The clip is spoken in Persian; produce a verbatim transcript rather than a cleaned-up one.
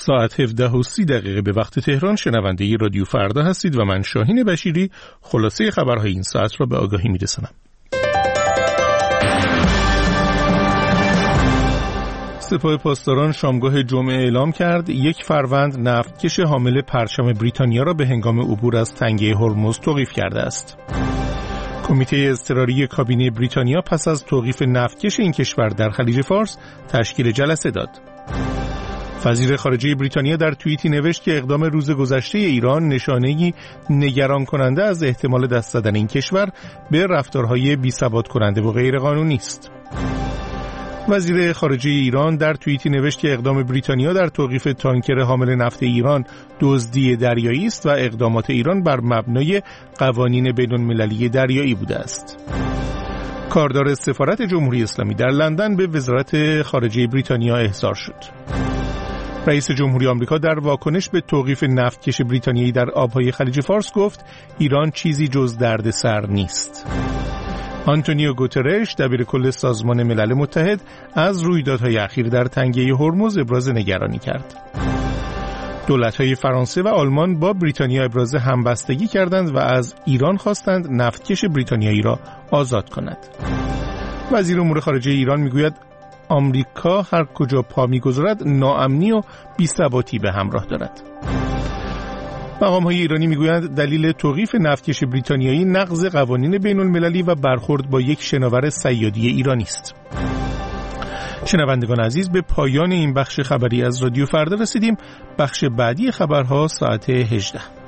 ساعت هفده و سی دقیقه به وقت تهران شنونده رادیو فردا هستید و من شاهین بشیری خلاصه خبرهای این ساعت را به آگاهی می‌رسانم. سپاه پاسداران شامگاه جمعه اعلام کرد یک فروند نفتکش حامل پرچم بریتانیا را به هنگام عبور از تنگه هرمز توقیف کرده است. کمیته اضطراری کابینه بریتانیا پس از توقیف نفتکش این کشور در خلیج فارس تشکیل جلسه داد. وزیر خارجه بریتانیا در توییتی نوشت که اقدام روز گذشته ایران نشانه‌ای نگران کننده از احتمال دست زدن این کشور به رفتارهای بی‌ثبات کننده و غیرقانونی است. وزیر خارجه ایران در توییتی نوشت که اقدام بریتانیا در توقیف تانکر حامل نفت ایران دزدی دریایی است و اقدامات ایران بر مبنای قوانین بین‌المللی دریایی بوده است. کاردار سفارت جمهوری اسلامی در لندن به وزارت خارجه بریتانیا احضار شد. رئیس جمهوری آمریکا در واکنش به توقیف نفتکش بریتانیایی در آبهای خلیج فارس گفت ایران چیزی جز دردسر نیست. آنتونیو گوترش دبیرکل سازمان ملل متحد از رویدادهای اخیر در تنگه هرمز ابراز نگرانی کرد. دولت‌های فرانسه و آلمان با بریتانیا ابراز همبستگی کردند و از ایران خواستند نفتکش بریتانیایی را آزاد کند. وزیر امور خارجه ایران میگوید آمریکا هر کجا پا میگذارد ناامنی و بی‌ثباتی به همراه دارد. مقام‌های ایرانی میگویند دلیل توقیف نفتکش بریتانیایی نقض قوانین بین‌المللی و برخورد با یک شناور صیادی ایرانی است. شنوندگان عزیز، به پایان این بخش خبری از رادیو فردا رسیدیم. بخش بعدی خبرها ساعت هجده.